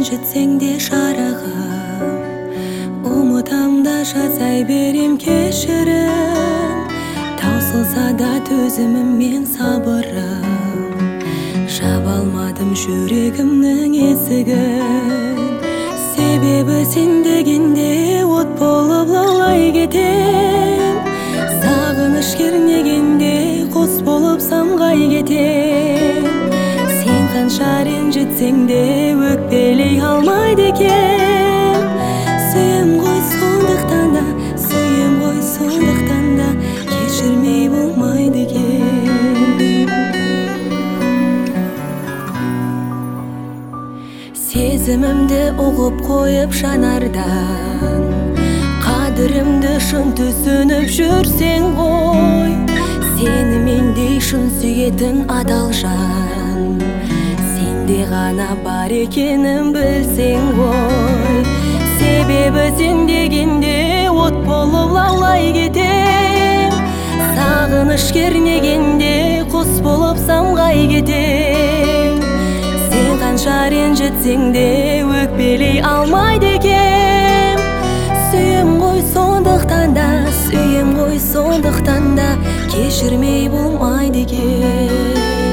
ренжітсең де шарығым, ұмытамда жасай берем кешірім. Таусылса да төзімім мен сабырым, жаба алмадым жүрегімнің есігін. Себебі сен дегенде от болып лаулай кетем, сағыныш кернегенде құс болып самғай кетем. Сен қанша ренжітсең де өкпелей алмайды екем. Сүйем ғой сондықтан да, сүйем ғой сондықтан да, кешірмей болмайды екен. Сезімімді ұғып қойып жанардан, қадірімді шын түсініп жүрсең ғой. Сені мендей шын сүйетін адал жан сенде ғана бар екенін білсең ғой. Себебі сен дегенде от болып лаулай кетем, сағыныш кернегенде құс болып самғай кетем. Сен қанша ренжітсең де өкпелей алмайды екем. Сүйем ғой сондықтан да, сүйем ғой сондықтан да, кешірмей болмайды екен.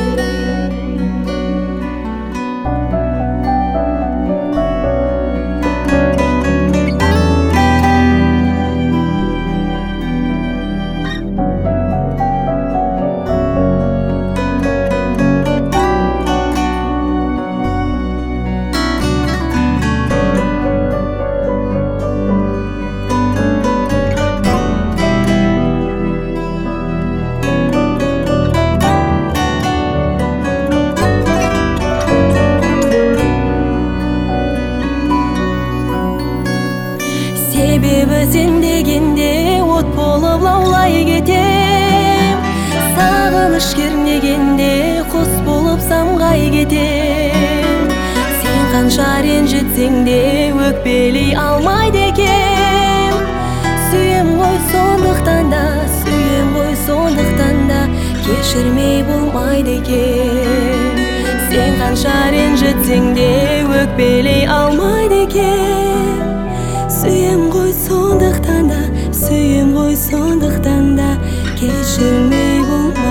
Себебі сен дегенде от болып лаулай кетем, сағыныш кернегенде құс болып самғай кетем. Сен қанша ренжітсең де өкпелей алмайды екем. Сүйем ғой сондықтан да, сүйем ғой сондықтан да, кешірмей болмайды екен. Сен қанша ренжітсең де өкпелей алмайды екен. Сүйем ғой сондықтан да, сүйем ғой сондықтан да, кешірмей болмайды.